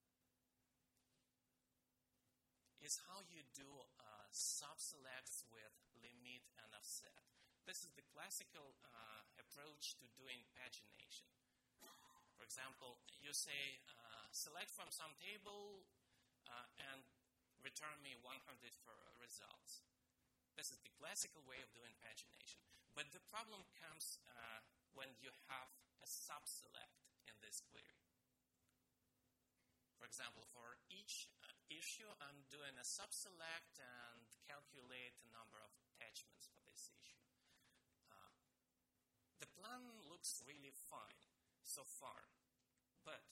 B: is how you do uh, subselects with limit and offset. This is the classical uh, approach to doing pagination. For example, you say uh, select from some table uh, and return me one hundred for results. This is the classical way of doing pagination. But the problem comes uh, when you have a subselect in this query. For example, for each uh, issue, I'm doing a subselect and calculate the number of attachments for this issue. Uh, the plan looks really fine so far, but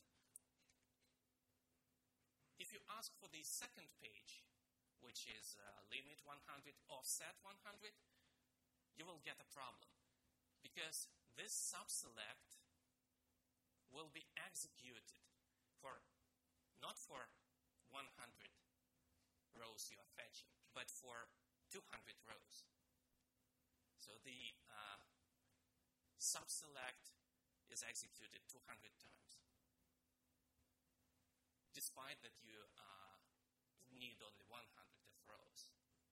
B: if you ask for the second page, which is uh, limit one hundred, offset one hundred, you will get a problem. Because this subselect will be executed for, not for one hundred rows you are fetching, but for two hundred rows. So the uh, subselect is executed two hundred times, despite that you uh, need only one hundred of rows.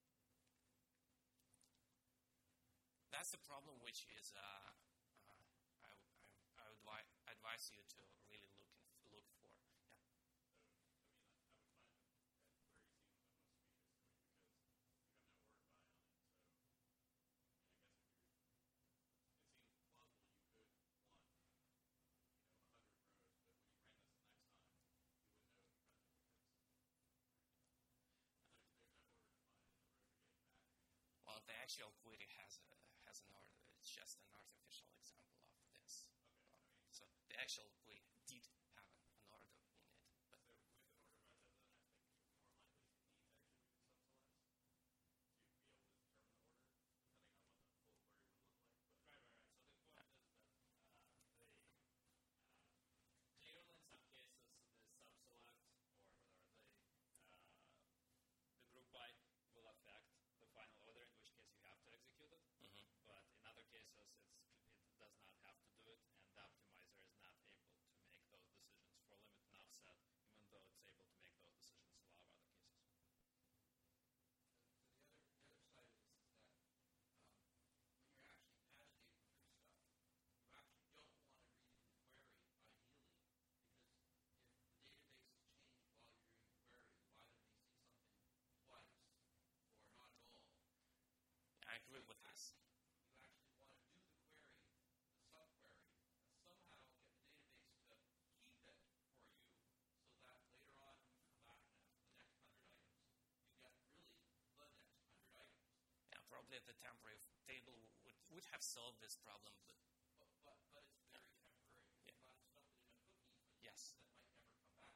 B: That's the problem which is, uh, uh, I, I, I would advi- advise you to really look in, look for. Yeah.
D: So, I mean, I, I would find that query seems the most specious to me because you have no order by on it. So, I mean, I guess if you're, it seems plausible you could want, you know, one hundred rows, but when you ran this the next time, you wouldn't know if you got duplicates. There's, there's no order defined, and the rows are getting back.
B: Well, the actual query has a, has an order. It's just an artificial example of this.
D: Okay, I mean,
B: So the actual query did have an order in it. But
D: so with an order by that, then I think you're more likely to need to actually do the subselects to be able to determine the order, depending on what the full query would look like. But right, right, right. So the point is that uh, the uh, clearly in some cases the subselect or whether the uh, the group by will affect the final order, in which case you have to execute it.
B: mhm.
D: But in other cases, it's, it does not have to do it, and the optimizer is not able to make those decisions for limit and offset, even though it's able to make those decisions in a lot of other cases.
C: So the other, the other side of this is that um, when you're actually paginating through stuff, you actually don't want to read the query ideally, because if the database is changed while you're doing the query, why would they see something twice or not at all?
B: I agree with this.
C: You actually want to do the query
B: probably the temporary table would, would have solved this problem, but
C: But, but, but it's very temporary. It's
B: Yeah.
C: not stuff that in a cookie, but
B: yes.
C: that might never come back.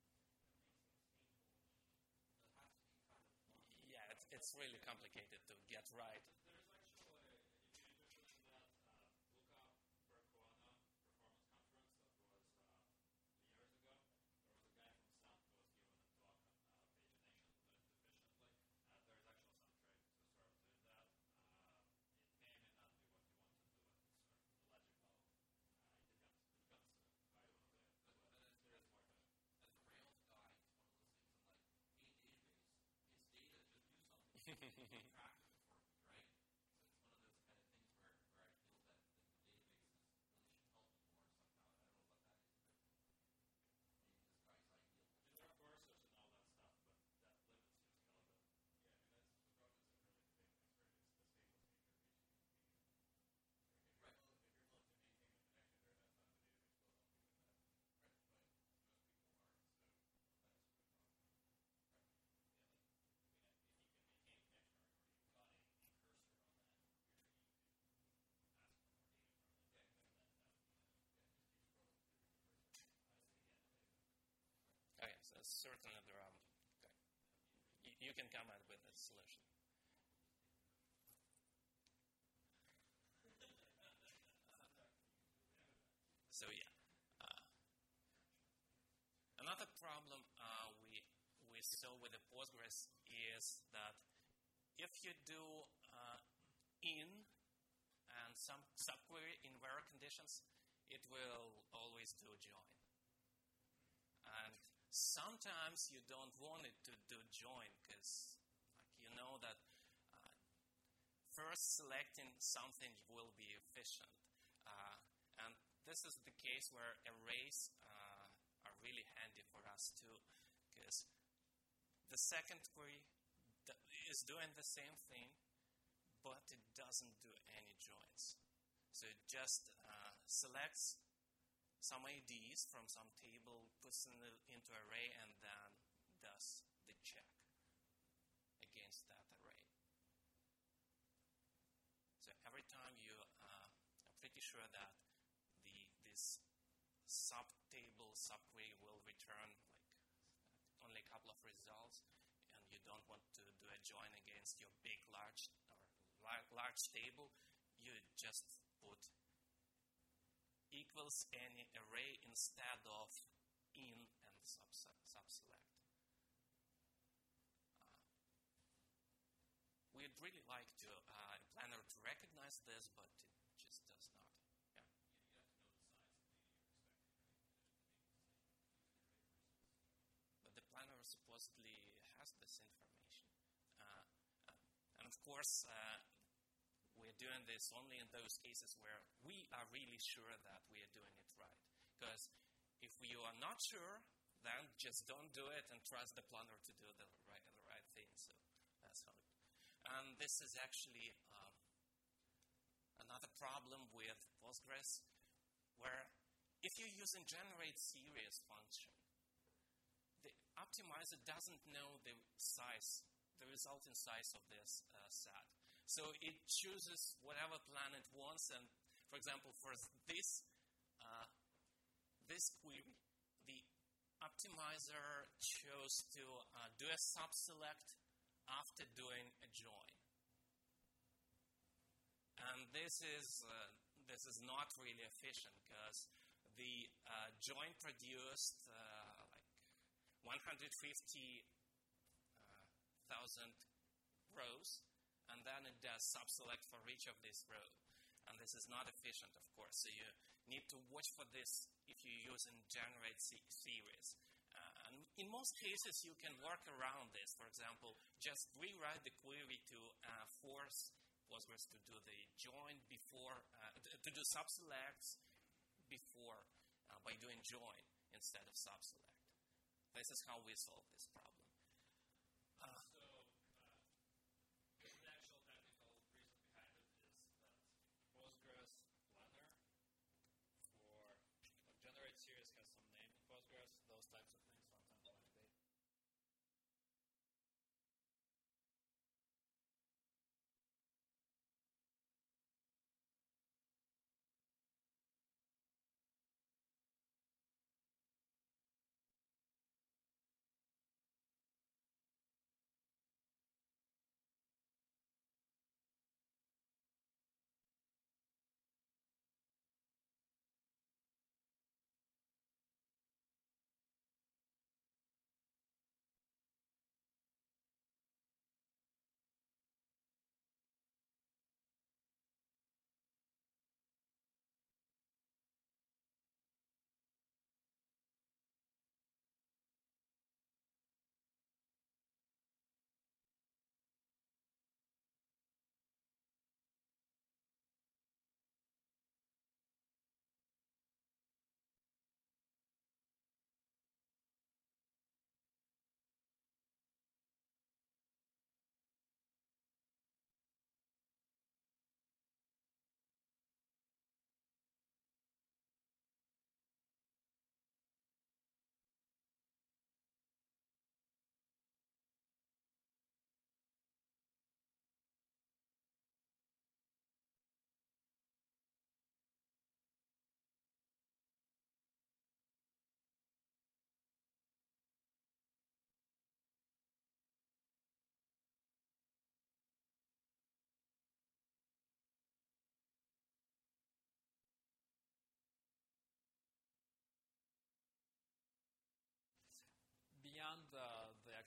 C: That has to be kind of long.
B: Yeah, it's, it's really complicated to get right.
D: There's actually, if you're interested in that, uh, look up Berkwana Performance Conference that was uh, years ago. There was a guy from Stanford who was giving a talk on uh, pagination efficiently. Uh, there's actually some trick to sort of doing that. Uh, it may or may not be what you want to do, and it's sort of illogical. Uh, it depends. It depends uh, how you want to do it.
C: But,
D: But
C: but as,
D: there is more efficient.
C: as a Rails guy, it's one of those things. I'm like, hey, database, it's data, just do something. Keep track of it for me, right? So it's one of those kind of things where, where I feel that, that the databases really should help me more somehow. I don't know what that is, but maybe this guy's ideal.
D: There are courses and all that stuff, but that limits your scalability.
E: Yeah, and that's the problem is a really big thing, right? It's the stateless nature of H T T P. If you're,
C: Right.
E: willing, if you're willing to maintain the connection there, that's fine. The database will help you with that. Right. But most people aren't, so that's the problem.
D: Yeah, like, I mean, if you can maintain connection or, or you've got a, a cursor on that, you're sure you could ask for more data from it.
E: Yeah,
D: So
E: exactly.
D: that, that would be the,
E: Yeah, just keep scrolling through the cursor.
D: I see, yeah, data.
B: Oh, yes, uh, certainly there are. Okay. You, you can come up with a solution. So yeah. Uh, another problem uh, we we saw with the Postgres is that if you do uh, in and some subquery in where conditions, it will always do join. And sometimes you don't want it to do join because, like, you know that uh, first selecting something will be efficient. Uh, and this is the case where arrays uh, are really handy for us too, because the second query d- is doing the same thing, but it doesn't do any joins. So it just uh, selects some I Ds from some table, puts them into array, and then does the check against that array. So every time you uh, are pretty sure that the this subtable subquery will return like only a couple of results, and you don't want to do a join against your big large or lar- large table, you just put equals any array instead of in and subs- subselect. Uh, we'd really like to uh, a planner to recognize this, but it just does not. Yeah.
D: You, you have to know the size of data you're expecting, right, to, to make the decision.
B: But the planner supposedly has this information. Uh, uh, and of course, uh, we're doing this only in those cases where we are really sure that we are doing it right. Because if you are not sure, then just don't do it and trust the planner to do the right, the right thing. So that's how it. And this is actually um, another problem with Postgres, where if you're using generate series function, the optimizer doesn't know the size, the resulting size of this uh, set. So it chooses whatever plan it wants, and for example, for this uh, this query, the optimizer chose to uh, do a subselect after doing a join, and this is uh, this is not really efficient because the uh, join produced uh, like one hundred fifty thousand rows, and then it does subselect for each of these rows. And this is not efficient, of course. So you need to watch for this if you're using generate se- series. Uh, and in most cases, you can work around this. For example, just rewrite the query to uh, force Postgres to do the join before, uh, to do subselects before, uh, by doing join instead of subselect. This is how we solve this problem. Uh,
D: So, uh, the actual technical reason behind it is that Postgres planner for like, generate series has some name in Postgres, those types of things. For example, when they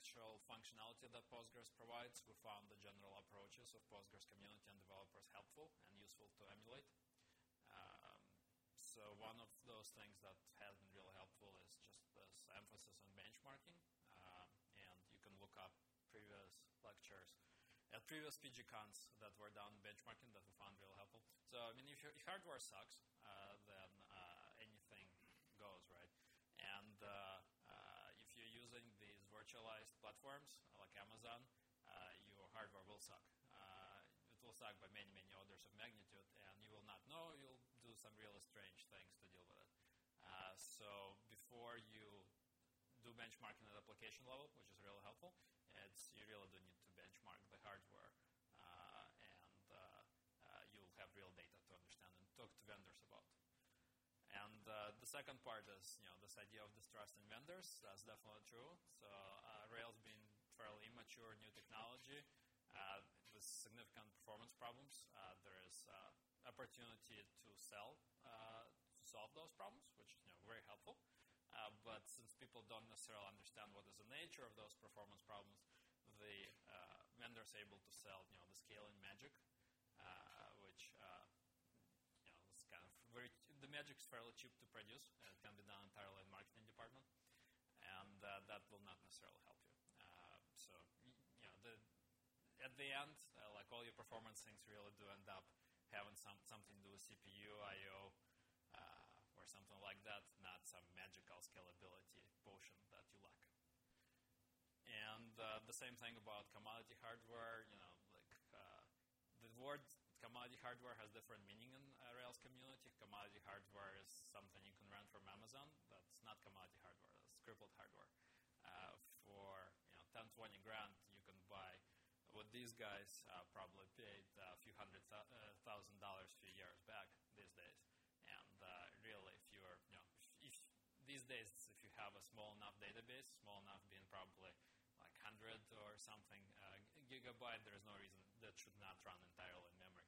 A: actual functionality that Postgres provides, we found the general approaches of Postgres community and developers helpful and useful to emulate. Um, so one of those things that has been really helpful is just this emphasis on benchmarking. Uh, and you can look up previous lectures at previous PGCons that were done benchmarking that we found really helpful. So, I mean, if, your, if hardware sucks, uh, then uh, anything goes, right? And uh, uh, if you're using these virtualized platforms like Amazon, uh, your hardware will suck. Uh, it will suck by many, many orders of magnitude, and you will not know. You'll do some really strange things to deal with it. Uh, so before you do benchmarking at application level, which is really helpful, it's, you really do need to benchmark the hardware, uh, and uh, uh, you'll have real data to understand and talk to vendors about. And uh, the second part is, you know, this idea of distrusting vendors. That's definitely true. So uh, Rails being fairly immature new technology uh, with significant performance problems, uh, there is uh, opportunity to sell uh, to solve those problems, which is, you know, very helpful. Uh, but since people don't necessarily understand what is the nature of those performance problems, the uh, vendors able to sell, you know, the scaling magic, uh, which uh, you know, is kind of very. The magic is fairly cheap to produce. Uh, it can be done entirely in marketing department, and uh, that will not necessarily help you. Uh, so, you know, the, at the end, uh, like all your performance things really do end up having some something to do with C P U, I O, uh, or something like that, not some magical scalability potion that you lack. And uh, the same thing about commodity hardware. You know, like uh, the word commodity hardware has different meaning in uh, Rails community. Commodity hardware is something you can rent from Amazon. That's not commodity hardware. That's crippled hardware. Uh, for, you know, ten, twenty grand, you can buy what these guys uh, probably paid a few hundred th- uh, thousand dollars a few years back these days. And uh, really, if you're, you know, if, if these days, if you have a small enough database, small enough being probably like one hundred or something uh, gigabyte, there is no reason that should not run entirely in memory.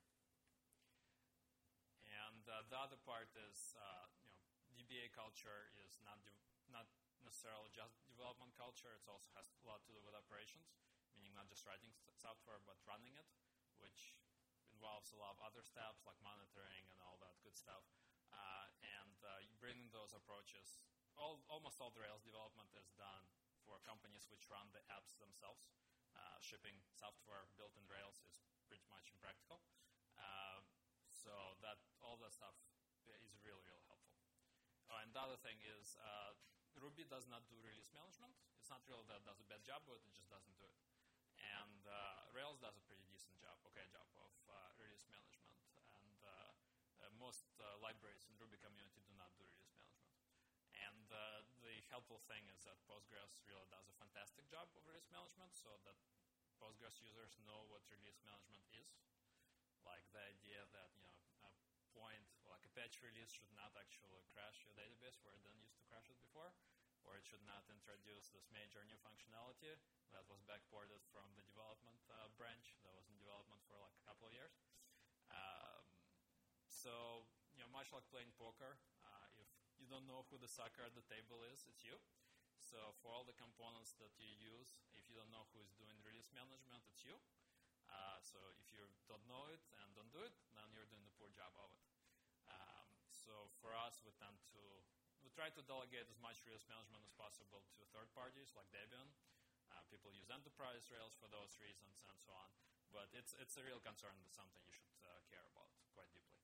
A: And uh, the other part is, uh, you know, D B A culture is not de- not necessarily just development culture. It also has a lot to do with operations, meaning not just writing st- software, but running it, which involves a lot of other steps like monitoring and all that good stuff. Uh, and uh, bringing those approaches, all, almost all the Rails development is done for companies which run the apps themselves. Uh, shipping software built in Rails is pretty much impractical. Uh, so that all that stuff is really, really helpful. Oh, and the other thing is uh, Ruby does not do release management. It's not really that it does a bad job, but it just doesn't do it. And uh, Rails does a pretty decent job, okay job of uh, release management. And uh, uh, most uh, libraries in Ruby community do not do release management. And uh, the helpful thing is that Postgres really does a fantastic job of release management, so that Postgres users know what release management is. Like the idea that, you know, a point, like a patch release should not actually crash your database where it didn't used to crash it before, or it should not introduce this major new functionality that was backported from the development uh, branch that was in development for like a couple of years. Um, so, you know, much like playing poker, uh, if you don't know who the sucker at the table is, it's you. So for all the components that you use, if you don't know who is doing release management, it's you. Uh, so if you don't know it and don't do it, then you're doing a poor job of it. Um, so for us, we tend to we try to delegate as much release management as possible to third parties like Debian. Uh, people use enterprise Rails for those reasons and so on. But it's it's a real concern. It's something you should uh, care about quite deeply.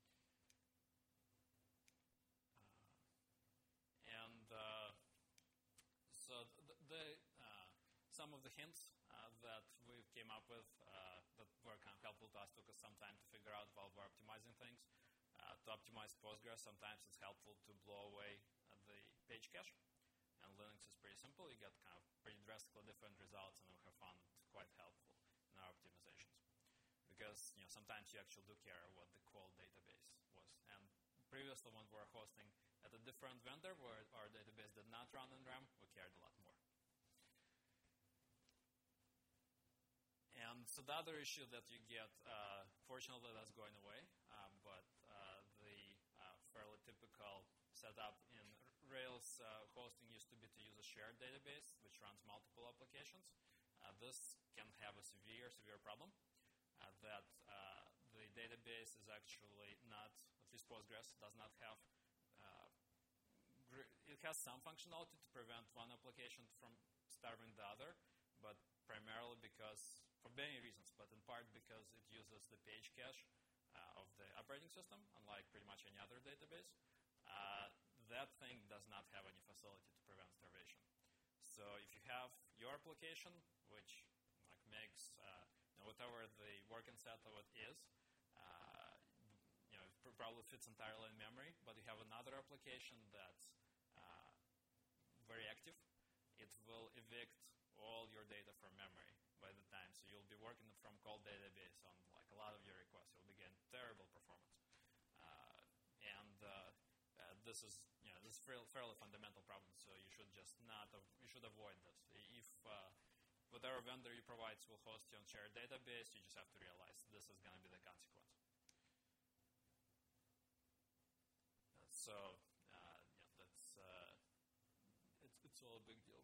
A: Uh, and uh, so the, the uh, some of the hints uh, that we came up with uh, that were kind of helpful to us took us some time to figure out while we're optimizing things. Uh, to optimize Postgres, sometimes it's helpful to blow away uh, the page cache. And Linux is pretty simple. You get kind of pretty drastically different results, and we have found it quite helpful in our optimizations. Because, you know, sometimes you actually do care what the call database was. And previously, when we were hosting at a different vendor where our database did not run in RAM, we cared a lot more. And so the other issue that you get, uh, fortunately, that's going away, uh, but uh, the uh, fairly typical setup in Rails uh, hosting used to be to use a shared database which runs multiple applications. Uh, this can have a severe, severe problem uh, that uh, the database is actually not, at least Postgres does not have, uh, gr- it has some functionality to prevent one application from starving the other, but primarily because, for many reasons, but in part because it uses the page cache uh, of the operating system, unlike pretty much any other database. Uh, that thing does not have any facility to prevent starvation. So if you have your application, which like makes uh, you know, whatever the working set of it is, uh, you know, it probably fits entirely in memory, but you have another application that's uh, very active, it will evict all your data from memory by the time. So you'll be working from cold database on like a lot of your requests. You'll be getting terrible performance. Uh, and uh, uh, this is you know this is fairly, fairly fundamental problem. So you should just not av- you should avoid this. If uh, whatever vendor you provide will host you on shared database, you just have to realize this is going to be the consequence. Uh, so uh, yeah, that's uh, it's it's all a big deal.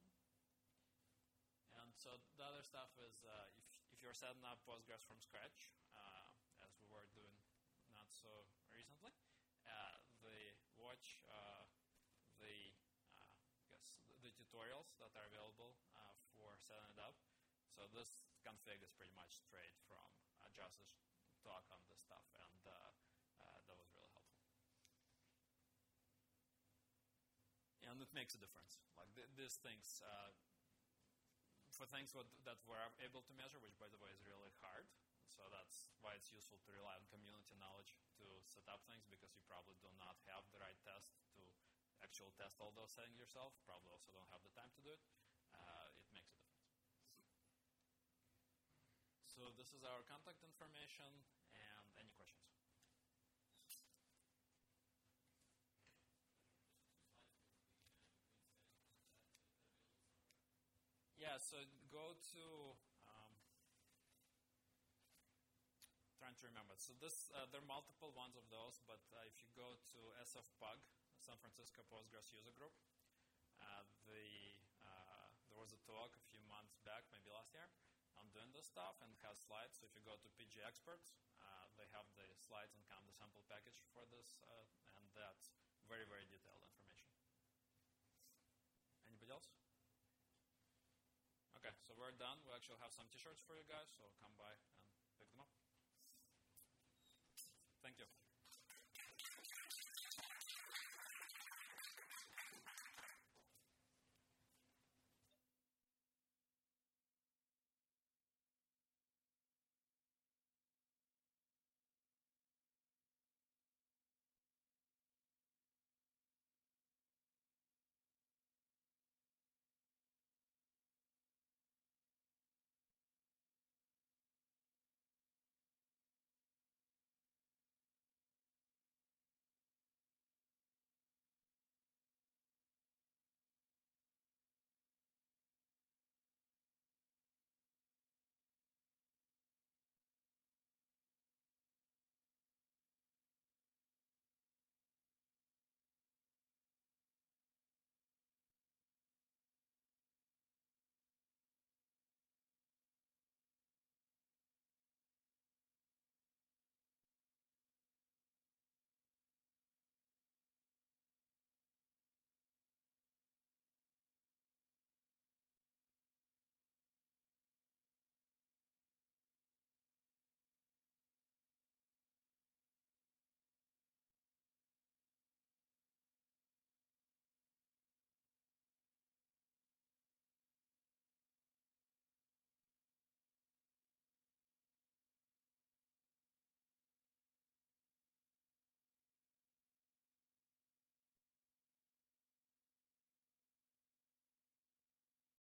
A: And so the other stuff is uh, if, if you're setting up Postgres from scratch, uh, as we were doing not so recently, uh, the watch uh, the uh, I guess the, the tutorials that are available uh, for setting it up. So this config is pretty much straight from uh, Josh's talk on this stuff, and uh, uh, that was really helpful. And it makes a difference. Like th- these things. Uh, For things what, that we're able to measure, which by the way is really hard, so that's why it's useful to rely on community knowledge to set up things, because you probably do not have the right test to actually test all those settings yourself, probably also don't have the time to do it. Uh, it makes a difference. So this is our contact information, and any questions? Yeah, so go to, um, trying to remember. So this, uh, there are multiple ones of those, but uh, if you go to S F P U G, San Francisco Postgres User Group, uh, the, uh, there was a talk a few months back, maybe last year, on doing this stuff, and it has slides. So if you go to P G Experts, uh, they have the slides and come the sample package for this, uh, and that's very, very detailed information. Anybody else? Okay, so we're done. We actually have some t-shirts for you guys, so come by and pick them up. Thank you.